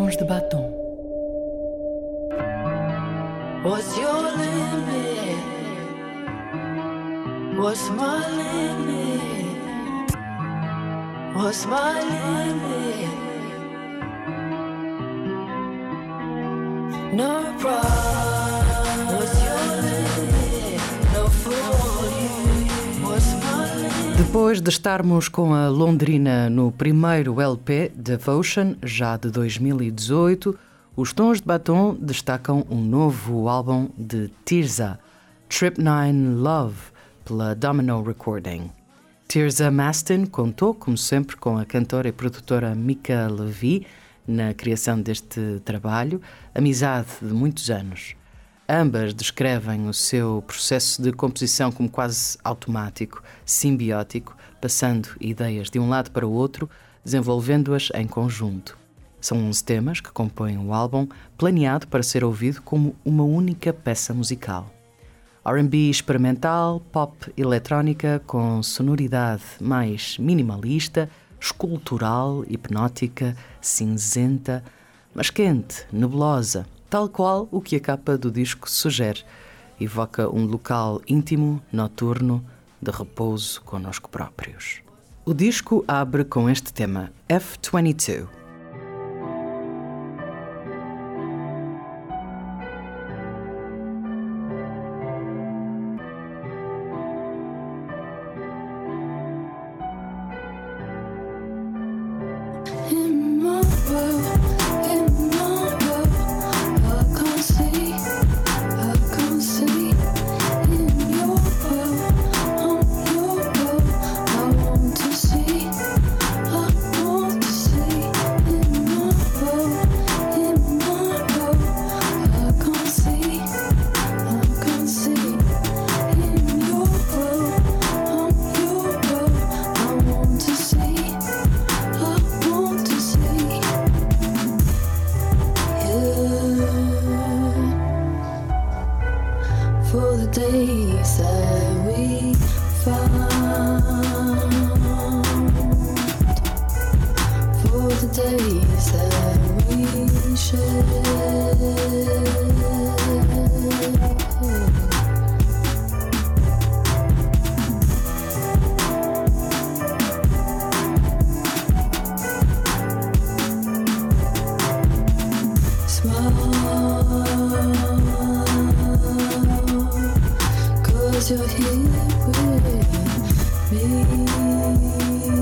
Tons de batom. What's your limit? What's my limit? What's my limit? No problem. What's your limit? No for you. What's my limit? Depois de estarmos com a londrina no primeiro LP, Devotion, já de 2018, os Tons de Batom destacam um novo álbum de Tirza, Trip 9 Love, pela Domino Recording. Tirza Mastin contou, como sempre, com a cantora e produtora Mika Levi na criação deste trabalho, amizade de muitos anos. Ambas descrevem o seu processo de composição como quase automático, simbiótico, passando ideias de um lado para o outro, desenvolvendo-as em conjunto. São 11 temas que compõem o álbum, planeado para ser ouvido como uma única peça musical. R&B experimental, pop eletrónica com sonoridade mais minimalista, escultural, hipnótica, cinzenta, mas quente, nebulosa, tal qual o que a capa do disco sugere. Evoca um local íntimo, noturno, de repouso connosco próprios. O disco abre com este tema, F22. For the days that we found, for the days that we shared. You're here with me.